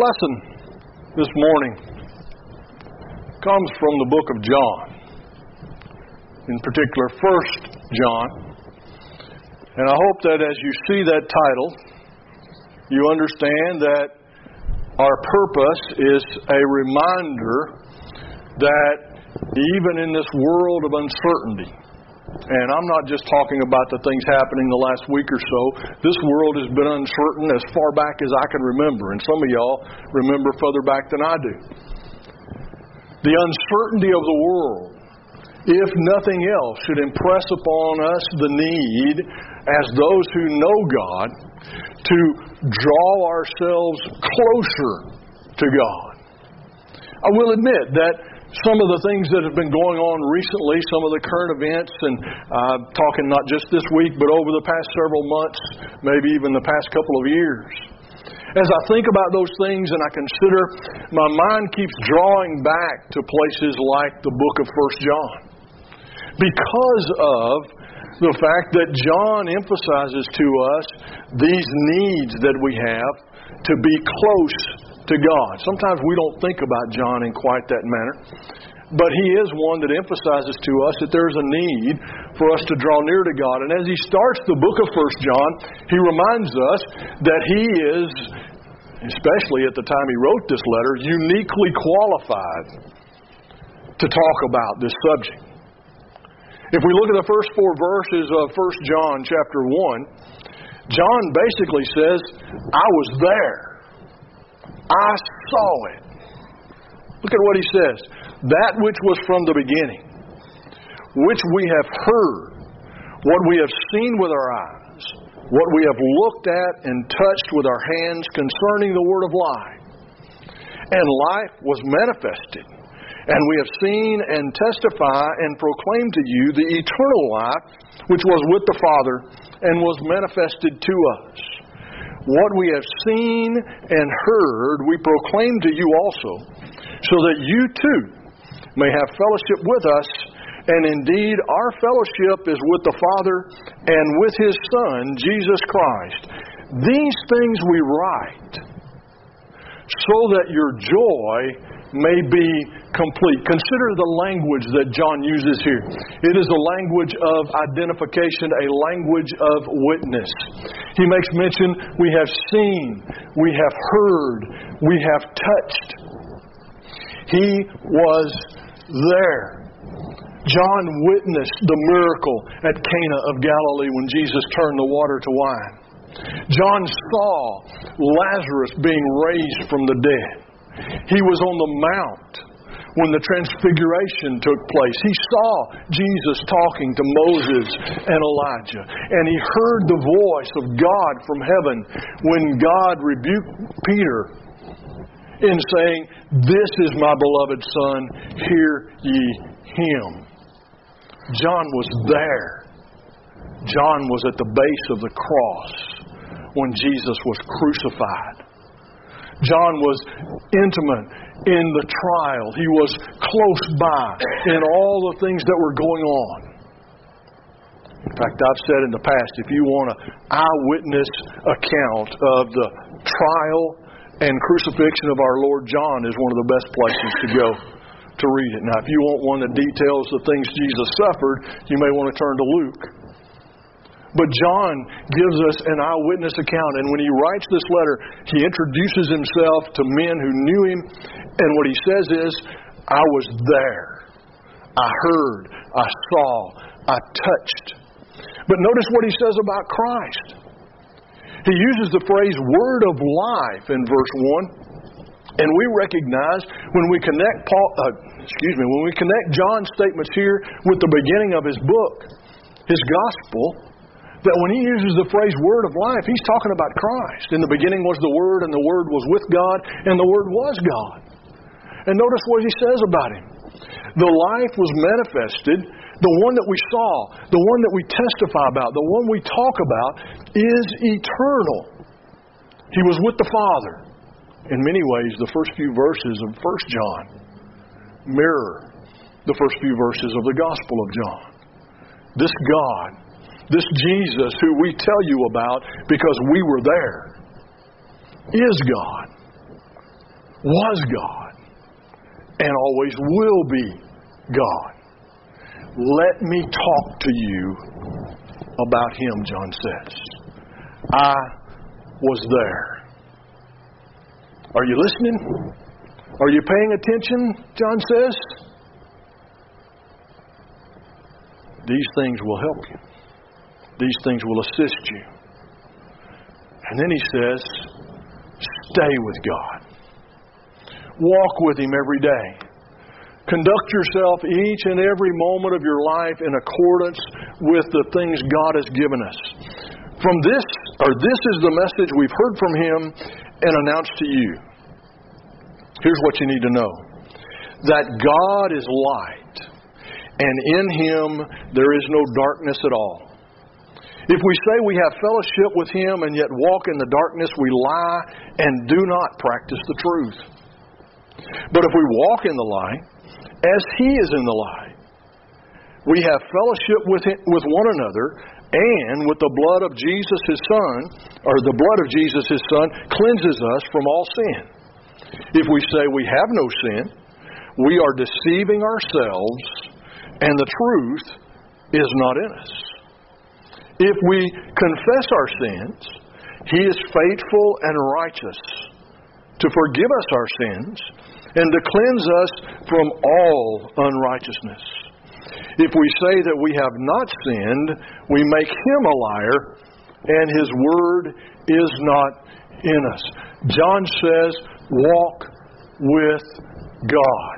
lesson this morning comes from the book of John, in particular 1 John. And I hope that as you see that title, you understand that our purpose is a reminder that even in this world of uncertainty, and I'm not just talking about the things happening the last week or so. This world has been uncertain as far back as I can remember. And some of y'all remember further back than I do. The uncertainty of the world, if nothing else, should impress upon us the need, as those who know God, to draw ourselves closer to God. I will admit that some of the things that have been going on recently, some of the current events, and talking not just this week, but over the past several months, maybe even the past couple of years. As I think about those things and I consider, my mind keeps drawing back to places like the book of 1 John. Because of the fact that John emphasizes to us these needs that we have to be close to God. Sometimes we don't think about John in quite that manner, but he is one that emphasizes to us that there's a need for us to draw near to God. And as he starts the book of 1 John, he reminds us that he is, especially at the time he wrote this letter, uniquely qualified to talk about this subject. If we look at the first 4 verses of 1 John chapter 1, John basically says, I was there. I saw it. Look at what he says. That which was from the beginning, which we have heard, what we have seen with our eyes, what we have looked at and touched with our hands concerning the word of life. And life was manifested, and we have seen and testify and proclaim to you the eternal life which was with the Father and was manifested to us. What we have seen and heard, we proclaim to you also, so that you too may have fellowship with us. And indeed, our fellowship is with the Father and with His Son, Jesus Christ. These things we write, so that your joy may be complete. Consider the language that John uses here. It is a language of identification, a language of witness. He makes mention, we have seen, we have heard, we have touched. He was there. John witnessed the miracle at Cana of Galilee when Jesus turned the water to wine. John saw Lazarus being raised from the dead. He was on the mount when the transfiguration took place. He saw Jesus talking to Moses and Elijah. And he heard the voice of God from heaven when God rebuked Peter in saying, "This is my beloved Son, hear ye him." John was there. John was at the base of the cross when Jesus was crucified. John was intimate in the trial. He was close by in all the things that were going on. In fact, I've said in the past, if you want an eyewitness account of the trial and crucifixion of our Lord, John is one of the best places to go to read it. Now, if you want one that details the things Jesus suffered, you may want to turn to Luke. But John gives us an eyewitness account, and when he writes this letter, he introduces himself to men who knew him, and what he says is, I was there. I heard. I saw. I touched. But notice what he says about Christ. He uses the phrase word of life in verse 1, and we recognize when we connect when we connect John's statements here with the beginning of his book, his gospel, that when he uses the phrase word of life, he's talking about Christ. In the beginning was the Word, and the Word was with God, and the Word was God. And notice what he says about him. The life was manifested, the one that we saw, the one that we testify about, the one we talk about, is eternal. He was with the Father. In many ways, the first few verses of 1 John mirror the first few verses of the Gospel of John. This God, this Jesus who we tell you about because we were there, is God. was God, and always will be God. Let me talk to you about Him, John says. I was there. Are you listening? Are you paying attention, John says? These things will help you. These things will assist you. And then he says, stay with God. Walk with Him every day. Conduct yourself each and every moment of your life in accordance with the things God has given us. This is the message we've heard from Him and announced to you. Here's what you need to know. That God is light, and in Him there is no darkness at all. If we say we have fellowship with Him and yet walk in the darkness, we lie and do not practice the truth. But if we walk in the light, as He is in the light, we have fellowship with one another, and with the blood of Jesus His Son, or the blood of Jesus His Son, cleanses us from all sin. If we say we have no sin, we are deceiving ourselves, and the truth is not in us. If we confess our sins, He is faithful and righteous to forgive us our sins and to cleanse us from all unrighteousness. If we say that we have not sinned, we make Him a liar, and His word is not in us. John says, walk with God.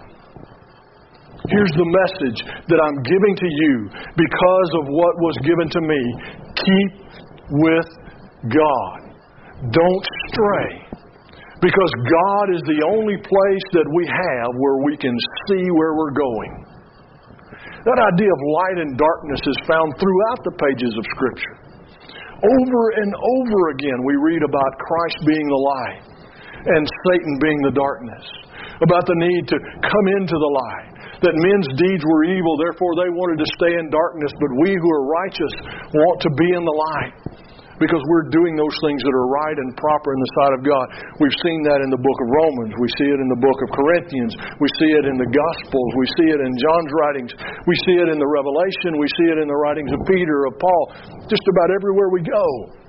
Here's the message that I'm giving to you because of what was given to me. Keep with God. Don't stray. Because God is the only place that we have where we can see where we're going. That idea of light and darkness is found throughout the pages of Scripture. Over and over again we read about Christ being the light and Satan being the darkness. About the need to come into the light. That men's deeds were evil, therefore they wanted to stay in darkness, but we who are righteous want to be in the light. Because we're doing those things that are right and proper in the sight of God. We've seen that in the book of Romans. We see it in the book of Corinthians. We see it in the Gospels. We see it in John's writings. We see it in the Revelation. We see it in the writings of Peter, of Paul. Just about everywhere we go,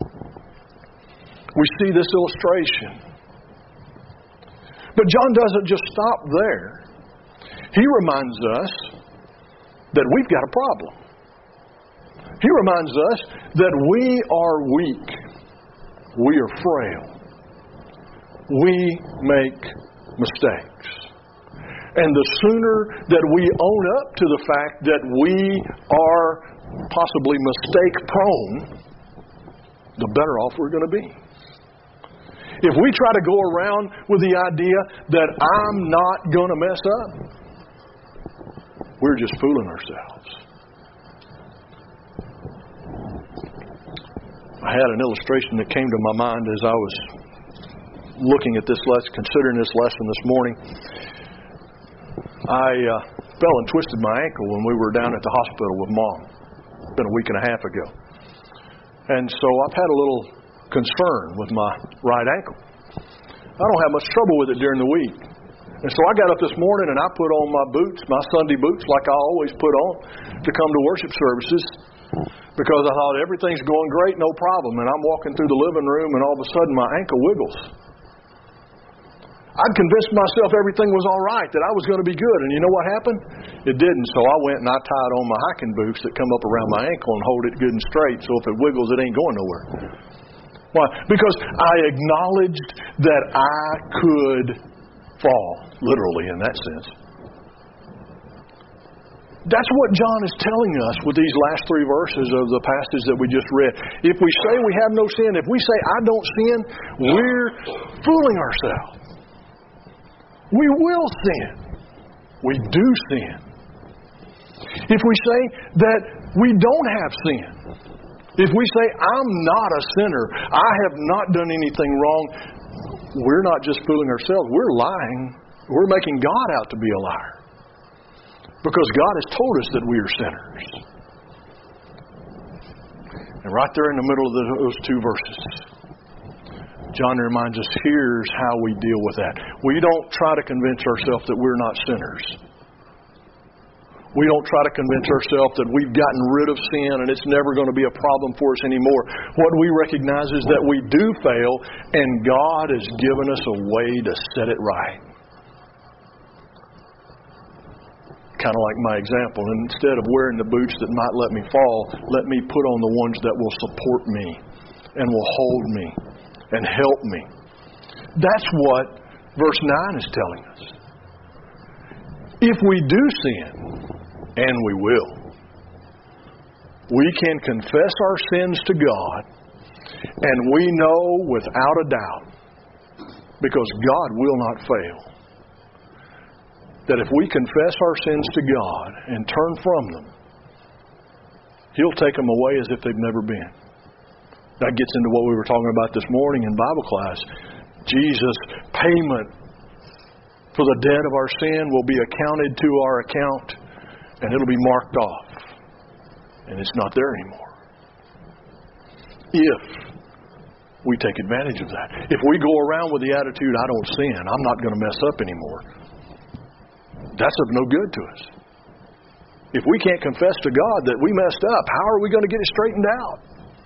we see this illustration. But John doesn't just stop there. He reminds us that we've got a problem. He reminds us that we are weak. We are frail. We make mistakes. And the sooner that we own up to the fact that we are possibly mistake prone, the better off we're going to be. If we try to go around with the idea that I'm not going to mess up, we're just fooling ourselves. I had an illustration that came to my mind as I was looking at this lesson, considering this lesson this morning. I fell and twisted my ankle when we were down at the hospital with Mom. It's been a week and a half ago. And so I've had a little concern with my right ankle. I don't have much trouble with it during the week. And so I got up this morning and I put on my boots, my Sunday boots, like I always put on, to come to worship services. Because I thought everything's going great, no problem. And I'm walking through the living room and all of a sudden my ankle wiggles. I'd convinced myself everything was all right, that I was going to be good. And you know what happened? It didn't. So I went and I tied on my hiking boots that come up around my ankle and hold it good and straight. So if it wiggles, it ain't going nowhere. Why? Because I acknowledged that I could fall, literally in that sense. That's what John is telling us with these last three verses of the passage that we just read. If we say we have no sin, if we say I don't sin, we're fooling ourselves. We will sin. We do sin. If we say that we don't have sin, if we say I'm not a sinner, I have not done anything wrong, we're not just fooling ourselves, we're lying. We're making God out to be a liar. Because God has told us that we are sinners. And right there in the middle of those two verses, John reminds us, here's how we deal with that. We don't try to convince ourselves that we're not sinners. We don't try to convince ourselves that we've gotten rid of sin and it's never going to be a problem for us anymore. What we recognize is that we do fail, and God has given us a way to set it right. Kind of like my example. And instead of wearing the boots that might let me fall, let me put on the ones that will support me and will hold me and help me. That's what verse 9 is telling us. If we do sin, and we will, we can confess our sins to God, and we know without a doubt, because God will not fail, that if we confess our sins to God and turn from them, He'll take them away as if they've never been. That gets into what we were talking about this morning in Bible class. Jesus' payment for the debt of our sin will be accounted to our account, and it'll be marked off. And it's not there anymore. If we take advantage of that. If we go around with the attitude, I don't sin, I'm not going to mess up anymore, that's of no good to us. If we can't confess to God that we messed up, how are we going to get it straightened out?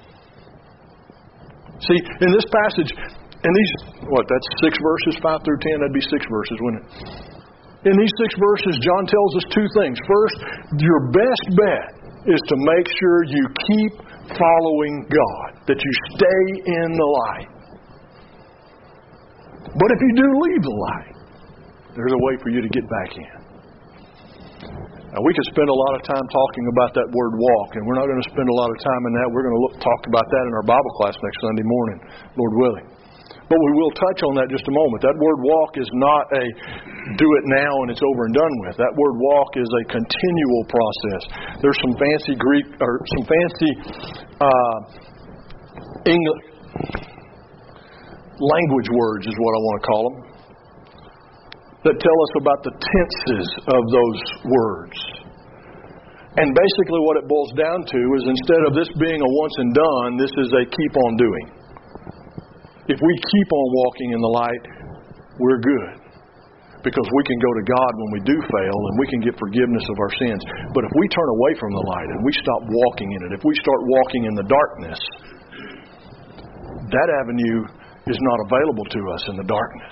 See, in this passage, in these, that's 6 verses, 5 through 10, that'd be 6 verses, wouldn't it? In these 6 verses, John tells us 2 things. First, your best bet is to make sure you keep following God, that you stay in the light. But if you do leave the light, there's a way for you to get back in. Now, we could spend a lot of time talking about that word walk, and we're not going to spend a lot of time in that. We're going to talk about that in our Bible class next Sunday morning, Lord willing. But we will touch on that just a moment. That word walk is not a do it now and it's over and done with. That word walk is a continual process. There's some fancy Greek or some fancy English language words is what I want to call them, that tell us about the tenses of those words. And basically what it boils down to is, instead of this being a once and done, this is a keep on doing. If we keep on walking in the light, we're good. Because we can go to God when we do fail, and we can get forgiveness of our sins. But if we turn away from the light and we stop walking in it, if we start walking in the darkness, that avenue is not available to us in the darkness.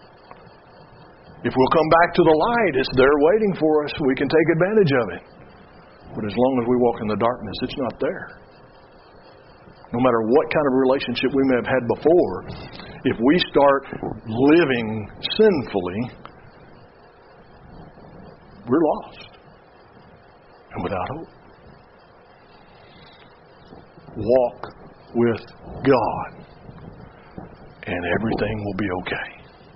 If we'll come back to the light, it's there waiting for us. We can take advantage of it. But as long as we walk in the darkness, it's not there. No matter what kind of relationship we may have had before, if we start living sinfully, we're lost and without hope. Walk with God, and everything will be okay.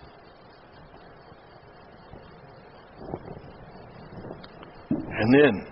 And then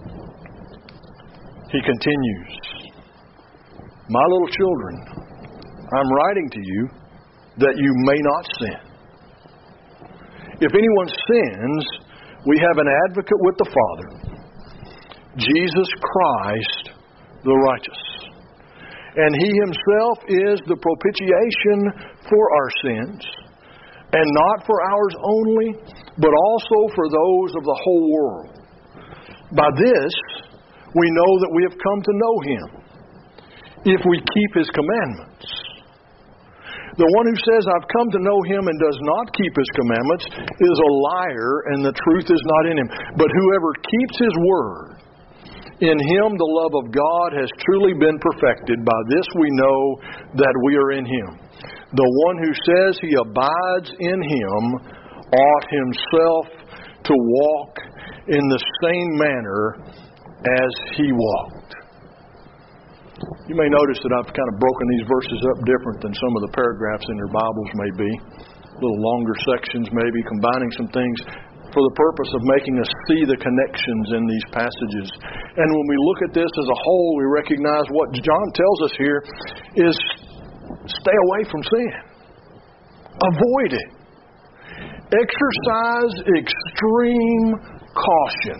he continues, my little children, I'm writing to you that you may not sin. If anyone sins, we have an advocate with the Father, Jesus Christ the righteous. And He Himself is the propitiation for our sins, and not for ours only, but also for those of the whole world. By this, we know that we have come to know Him, if we keep His commandments. The one who says, I've come to know Him and does not keep His commandments is a liar, and the truth is not in him. But whoever keeps His word, in him the love of God has truly been perfected. By this we know that we are in Him. The one who says he abides in Him ought himself to walk in the same manner as He walked. You may notice that I've kind of broken these verses up different than some of the paragraphs in your Bibles may be. A little longer sections maybe, combining some things for the purpose of making us see the connections in these passages. And when we look at this as a whole, we recognize what John tells us here is stay away from sin. Avoid it. Exercise extreme caution.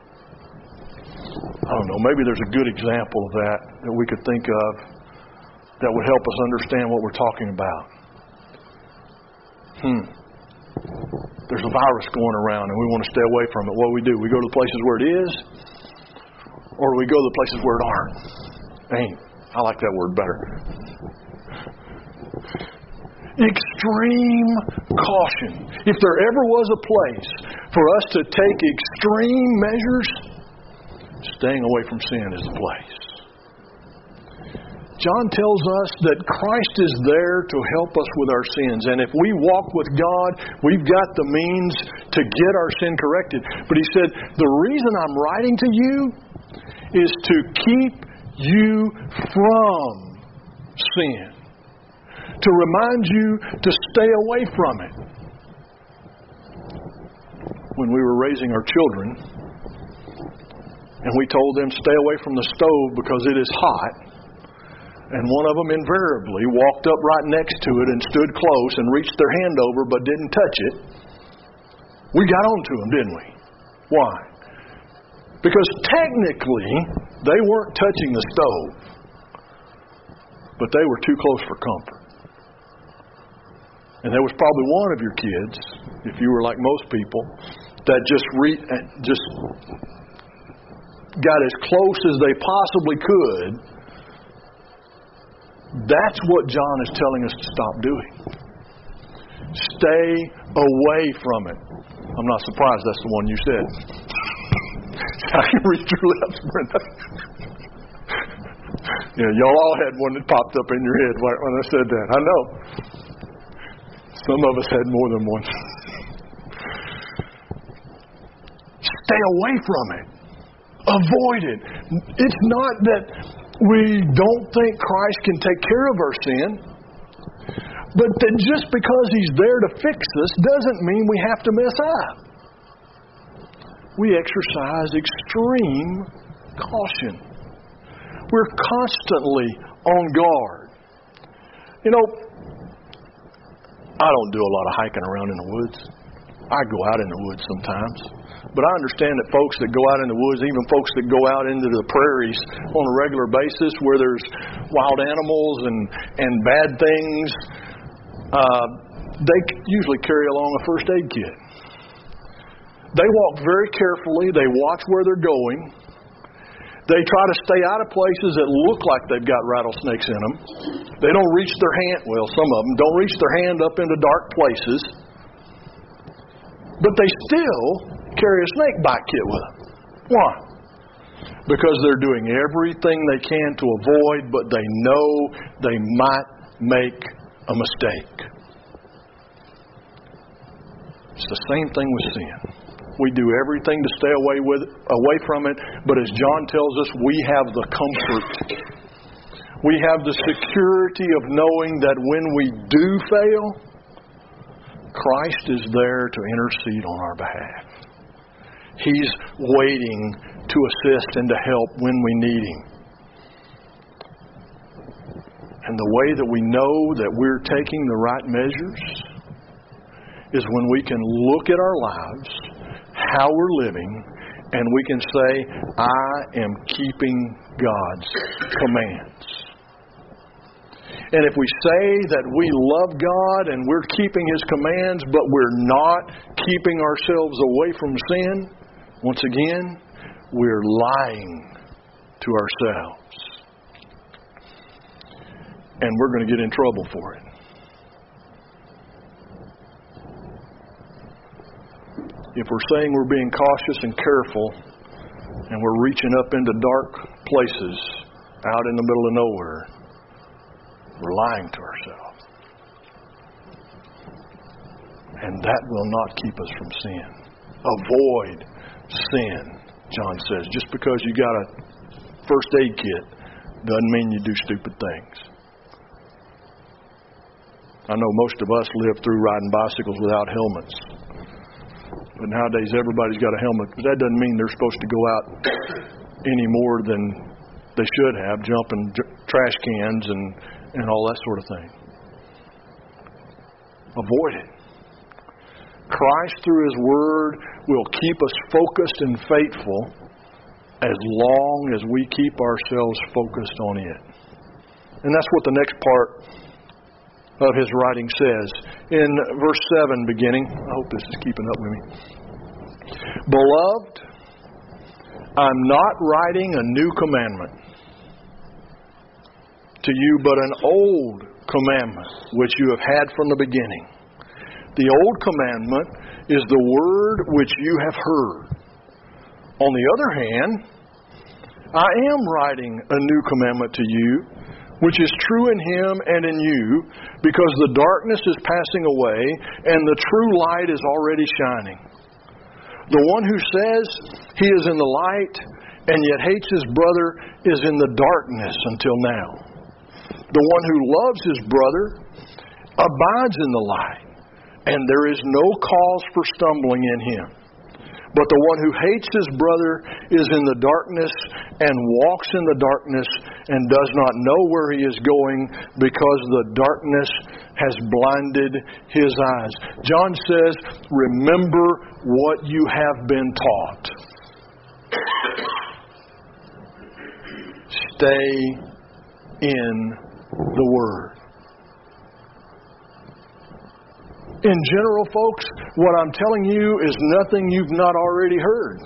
I don't know, maybe there's a good example of that we could think of. that would help us understand what we're talking about. There's a virus going around and we want to stay away from it. What do? We go to the places where it is, or do we go to the places where it aren't? Ain't. I like that word better. Extreme caution. If there ever was a place for us to take extreme measures, staying away from sin is the place. John tells us that Christ is there to help us with our sins. And if we walk with God, we've got the means to get our sin corrected. But he said, the reason I'm writing to you is to keep you from sin. To remind you to stay away from it. When we were raising our children, and we told them stay away from the stove because it is hot, and one of them invariably walked up right next to it and stood close and reached their hand over but didn't touch it, we got on to them, didn't we? Why? Because technically they weren't touching the stove, but they were too close for comfort. And there was probably one of your kids, if you were like most people, that just got as close as they possibly could. That's what John is telling us to stop doing. Stay away from it. I'm not surprised that's the one you said. I can read your lips, Brenda. Yeah, y'all all had one that popped up in your head when I said that. I know. Some of us had more than one. Stay away from it. Avoid it. It's not that we don't think Christ can take care of our sin, but that just because He's there to fix us doesn't mean we have to mess up. We exercise extreme caution. We're constantly on guard. You know, I don't do a lot of hiking around in the woods. I go out in the woods sometimes. But I understand that folks that go out in the woods, even folks that go out into the prairies on a regular basis where there's wild animals and bad things, they usually carry along a first aid kit. They walk very carefully. They watch where they're going. They try to stay out of places that look like they've got rattlesnakes in them. They don't reach their hand, well, some of them don't reach their hand up into dark places. But they still carry a snake bite kit with them. Why? Because they're doing everything they can to avoid, but they know they might make a mistake. It's the same thing with sin. We do everything to stay away from it, but as John tells us, we have the comfort. We have the security of knowing that when we do fail, Christ is there to intercede on our behalf. He's waiting to assist and to help when we need Him. And the way that we know that we're taking the right measures is when we can look at our lives, how we're living, and we can say, I am keeping God's commands. And if we say that we love God and we're keeping His commands, but we're not keeping ourselves away from sin, once again, we're lying to ourselves. And we're going to get in trouble for it. If we're saying we're being cautious and careful, and we're reaching up into dark places out in the middle of nowhere, we're lying to ourselves. And that will not keep us from sin. Avoid sin, John says. Just because you got a first aid kit doesn't mean you do stupid things. I know most of us live through riding bicycles without helmets. But nowadays everybody's got a helmet. But that doesn't mean they're supposed to go out any more than they should have, jumping trash cans and all that sort of thing. Avoid it. Christ, through His Word, will keep us focused and faithful as long as we keep ourselves focused on it. And that's what the next part of his writing says. In verse 7 beginning, I hope this is keeping up with me. Beloved, I'm not writing a new commandment to you, but an old commandment which you have had from the beginning. The old commandment is the word which you have heard. On the other hand, I am writing a new commandment to you, which is true in Him and in you, because the darkness is passing away and the true light is already shining. The one who says he is in the light and yet hates his brother is in the darkness until now. The one who loves his brother abides in the light, and there is no cause for stumbling in him. But the one who hates his brother is in the darkness and walks in the darkness and does not know where he is going, because the darkness has blinded his eyes. John says, remember what you have been taught. Stay in the Word. In general, folks, what I'm telling you is nothing you've not already heard.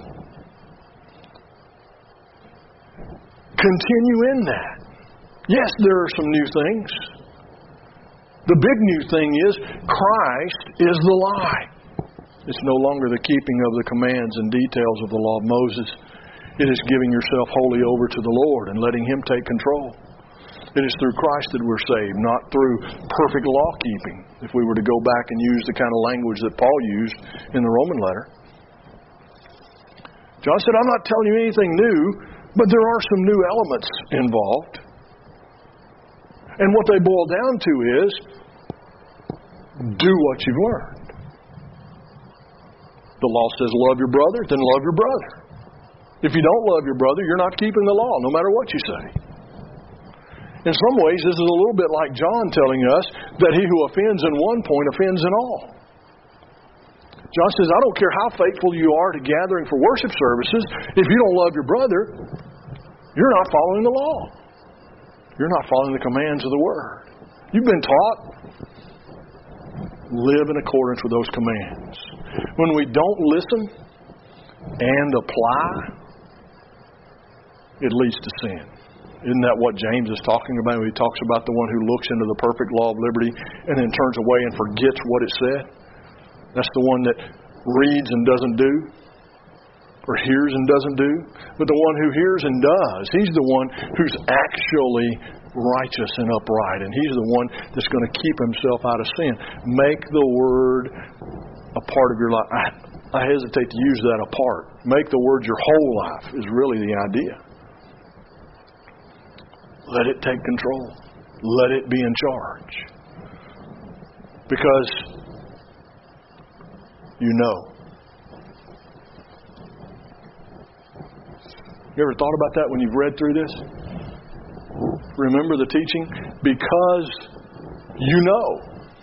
Continue in that. Yes, there are some new things. The big new thing is Christ is the lie. It's no longer the keeping of the commands and details of the law of Moses. It is giving yourself wholly over to the Lord and letting Him take control. It is through Christ that we're saved, not through perfect law-keeping, if we were to go back and use the kind of language that Paul used in the Roman letter. John said, I'm not telling you anything new, but there are some new elements involved. And what they boil down to is, do what you've learned. The law says, love your brother, then love your brother. If you don't love your brother, you're not keeping the law, no matter what you say. In some ways, this is a little bit like John telling us that he who offends in one point offends in all. John says, I don't care how faithful you are to gathering for worship services. If you don't love your brother, you're not following the law. You're not following the commands of the Word. You've been taught, live in accordance with those commands. When we don't listen and apply, it leads to sin. Isn't that what James is talking about when he talks about the one who looks into the perfect law of liberty and then turns away and forgets what it said? That's the one that reads and doesn't do, or hears and doesn't do. But the one who hears and does, he's the one who's actually righteous and upright, and he's the one that's going to keep himself out of sin. Make the Word a part of your life. I hesitate to use that apart. Make the Word your whole life is really the idea. Let it take control. Let it be in charge. Because you know. You ever thought about that when you've read through this? Remember the teaching? Because you know.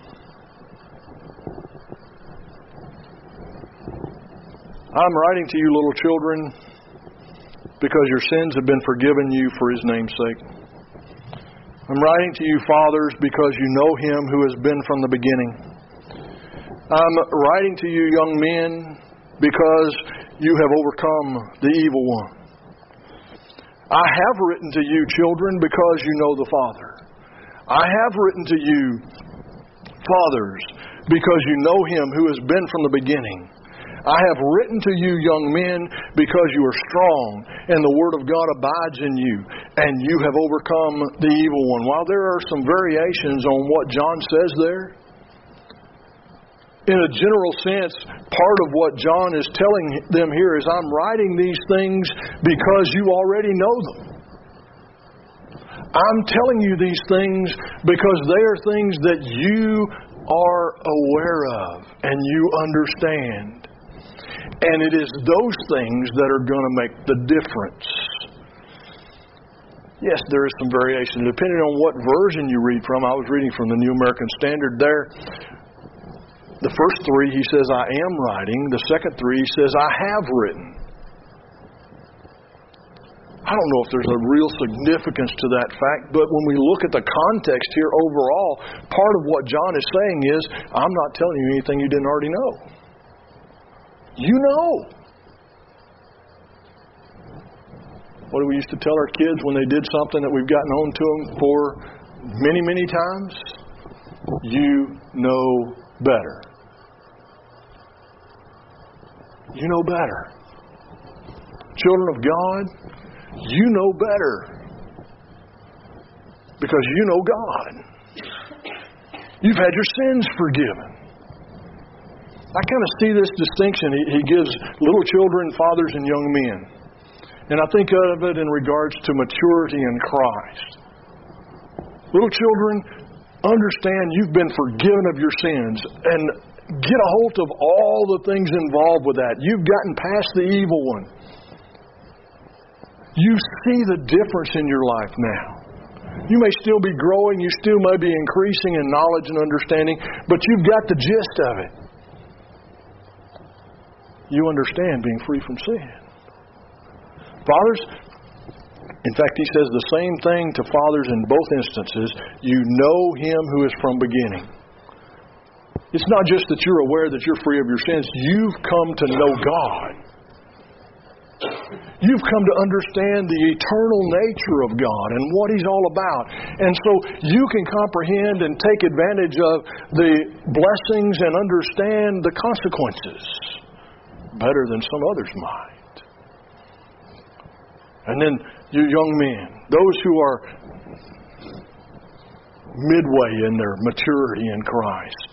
I'm writing to you, little children, because your sins have been forgiven you for His name's sake. I'm writing to you, fathers, because you know Him who has been from the beginning. I'm writing to you, young men, because you have overcome the evil one. I have written to you, children, because you know the Father. I have written to you, fathers, because you know Him who has been from the beginning. I have written to you, young men, because you are strong, and the Word of God abides in you, and you have overcome the evil one. While there are some variations on what John says there, in a general sense, part of what John is telling them here is, I'm writing these things because you already know them. I'm telling you these things because they are things that you are aware of and you understand. And it is those things that are going to make the difference. Yes, there is some variation. Depending on what version you read from. I was reading from the New American Standard there. The first three, he says, I am writing. The second three, he says, I have written. I don't know if there's a real significance to that fact, but when we look at the context here overall, part of what John is saying is, I'm not telling you anything you didn't already know. You know. What do we used to tell our kids when they did something that we've gotten on to them for many, many times? You know better. You know better. Children of God, you know better. Because you know God. You've had your sins forgiven. I kind of see this distinction he gives little children, fathers, and young men. And I think of it in regards to maturity in Christ. Little children, understand you've been forgiven of your sins and get a hold of all the things involved with that. You've gotten past the evil one. You see the difference in your life now. You may still be growing, you still may be increasing in knowledge and understanding, but you've got the gist of it. You understand being free from sin. Fathers, in fact, he says the same thing to fathers in both instances. You know Him who is from beginning. It's not just that you're aware that you're free of your sins. You've come to know God. You've come to understand the eternal nature of God and what He's all about. And so you can comprehend and take advantage of the blessings and understand the consequences better than some others might. And then you young men, those who are midway in their maturity in Christ,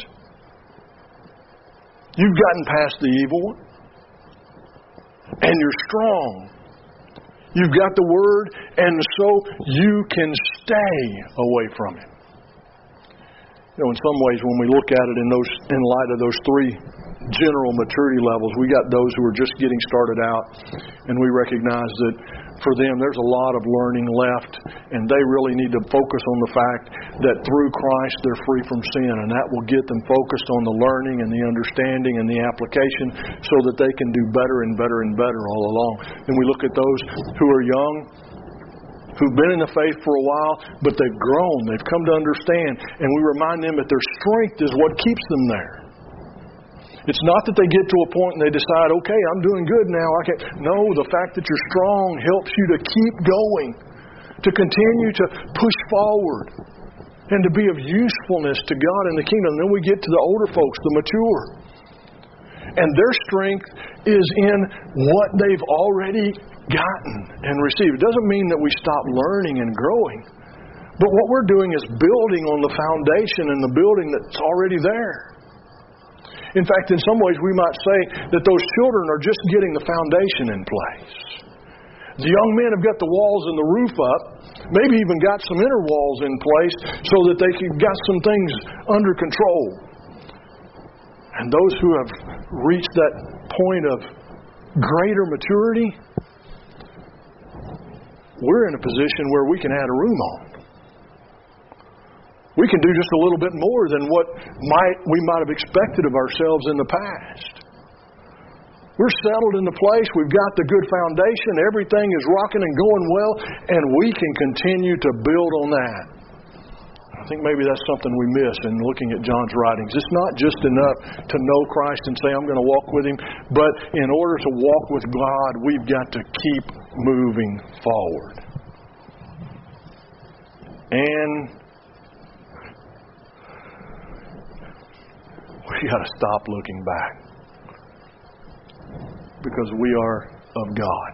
you've gotten past the evil one. And you're strong. You've got the Word, and so you can stay away from it. You know, in some ways, when we look at it in light of those three general maturity levels, we got those who are just getting started out, and we recognize that for them, there's a lot of learning left, and they really need to focus on the fact that through Christ they're free from sin, and that will get them focused on the learning and the understanding and the application so that they can do better and better and better all along. And we look at those who are young, who've been in the faith for a while, but they've grown, they've come to understand, and we remind them that their strength is what keeps them there. It's not that they get to a point and they decide, okay, I'm doing good now. No, the fact that you're strong helps you to keep going, to continue to push forward, and to be of usefulness to God in the kingdom. Then we get to the older folks, the mature. And their strength is in what they've already gotten and received. It doesn't mean that we stop learning and growing. But what we're doing is building on the foundation and the building that's already there. In fact, in some ways, we might say that those children are just getting the foundation in place. The young men have got the walls and the roof up, maybe even got some inner walls in place so that they got some things under control. And those who have reached that point of greater maturity, we're in a position where we can add a room on. We can do just a little bit more than what we might have expected of ourselves in the past. We're settled in the place. We've got the good foundation. Everything is rocking and going well, and we can continue to build on that. I think maybe that's something we miss in looking at John's writings. It's not just enough to know Christ and say, I'm going to walk with Him, but in order to walk with God, we've got to keep moving forward. And we got to stop looking back, because we are of God.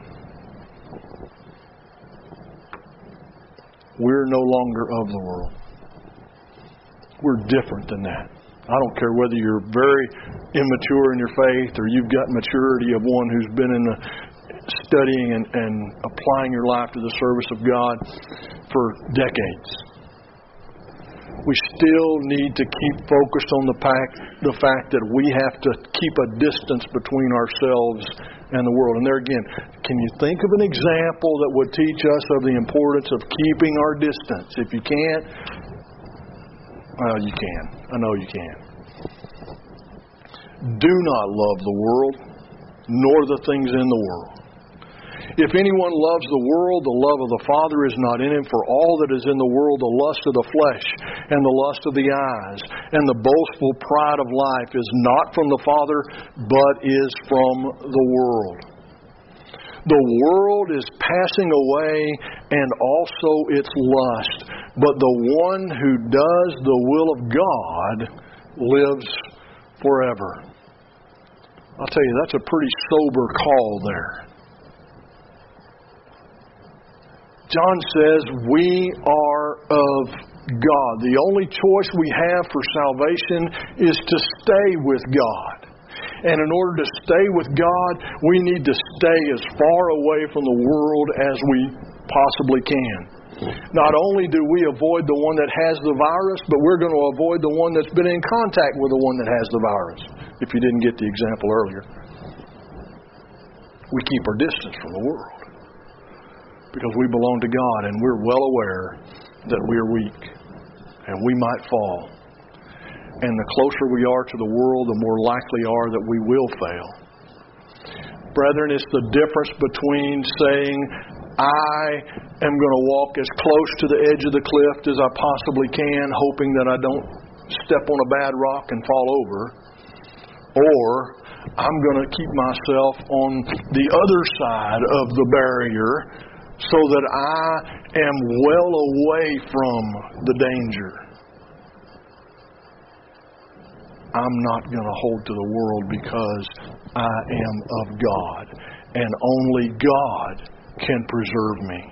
We're no longer of the world. We're different than that. I don't care whether you're very immature in your faith or you've got maturity of one who's been in the studying and applying your life to the service of God for decades. We still need to keep focused on the fact that we have to keep a distance between ourselves and the world. And there again, can you think of an example that would teach us of the importance of keeping our distance? If you can't, well, you can. I know you can. Do not love the world, nor the things in the world. If anyone loves the world, the love of the Father is not in him. For all that is in the world, the lust of the flesh, and the lust of the eyes, and the boastful pride of life is not from the Father, but is from the world. The world is passing away, and also its lust. But the one who does the will of God lives forever. I'll tell you, that's a pretty sober call there. John says we are of God. The only choice we have for salvation is to stay with God. And in order to stay with God, we need to stay as far away from the world as we possibly can. Not only do we avoid the one that has the virus, but we're going to avoid the one that's been in contact with the one that has the virus, if you didn't get the example earlier. We keep our distance from the world because we belong to God, and we're well aware that we're weak and we might fall. And the closer we are to the world, the more likely are that we will fail. Brethren, it's the difference between saying, I am going to walk as close to the edge of the cliff as I possibly can, hoping that I don't step on a bad rock and fall over, or I'm going to keep myself on the other side of the barrier so that I am well away from the danger. I'm not going to hold to the world because I am of God, and only God can preserve me.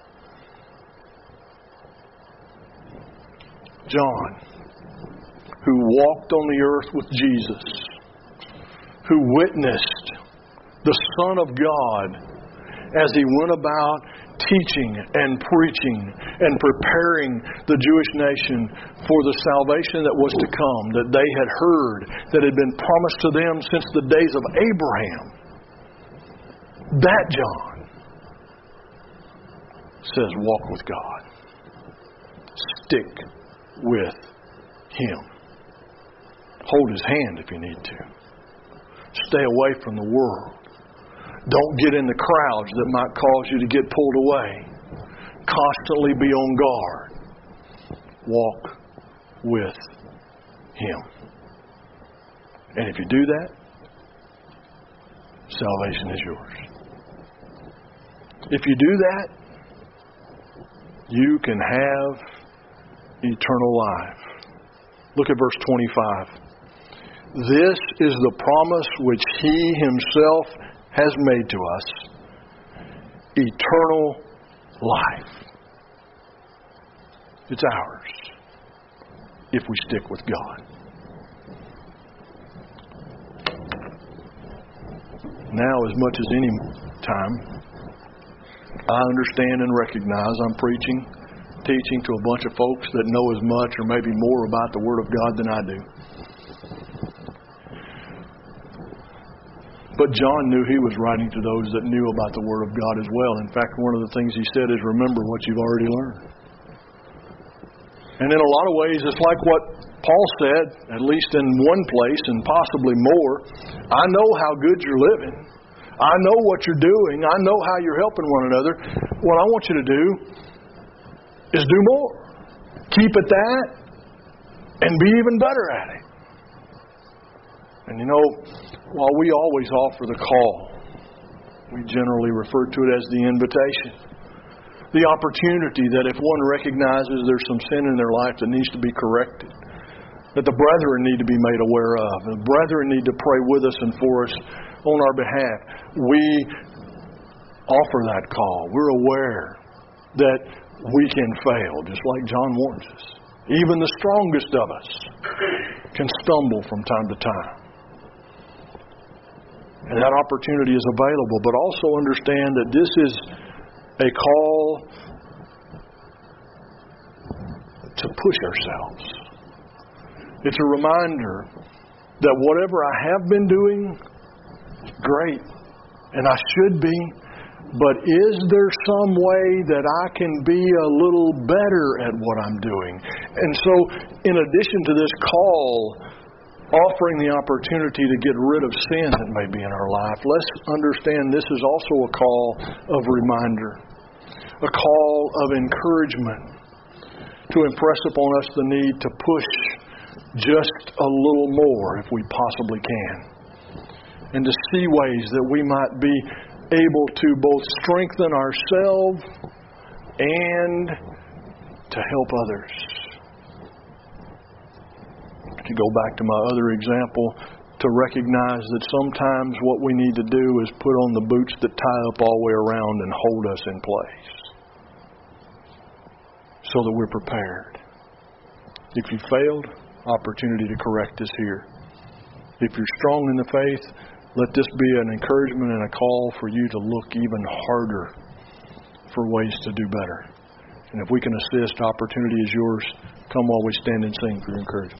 John, who walked on the earth with Jesus, who witnessed the Son of God as He went about teaching and preaching and preparing the Jewish nation for the salvation that was to come, that they had heard, that had been promised to them since the days of Abraham. That John says, walk with God. Stick with Him. Hold His hand if you need to. Stay away from the world. Don't get in the crowds that might cause you to get pulled away. Constantly be on guard. Walk with Him. And if you do that, salvation is yours. If you do that, you can have eternal life. Look at verse 25. This is the promise which He Himself has made to us. Eternal life. It's ours if we stick with God. Now, as much as any time, I understand and recognize I'm teaching to a bunch of folks that know as much or maybe more about the Word of God than I do. But John knew he was writing to those that knew about the Word of God as well. In fact, one of the things he said is, remember what you've already learned. And in a lot of ways, it's like what Paul said, at least in one place and possibly more. I know how good you're living. I know what you're doing. I know how you're helping one another. What I want you to do is do more. Keep at that and be even better at it. And you know, while we always offer the call, we generally refer to it as the invitation. The opportunity that if one recognizes there's some sin in their life that needs to be corrected, that the brethren need to be made aware of, the brethren need to pray with us and for us on our behalf, we offer that call. We're aware that we can fail, just like John warns us. Even the strongest of us can stumble from time to time. And that opportunity is available, but also understand that this is a call to push ourselves. It's a reminder that whatever I have been doing is great, and I should be, but is there some way that I can be a little better at what I'm doing? And so, in addition to this call offering the opportunity to get rid of sin that may be in our life. Let's understand this is also a call of reminder, a call of encouragement to impress upon us the need to push just a little more if we possibly can, and to see ways that we might be able to both strengthen ourselves and to help others. To go back to my other example, to recognize that sometimes what we need to do is put on the boots that tie up all the way around and hold us in place so that we're prepared. If you failed, opportunity to correct is here. If you're strong in the faith, let this be an encouragement and a call for you to look even harder for ways to do better. And if we can assist, opportunity is yours. Come while we stand and sing for your encouragement.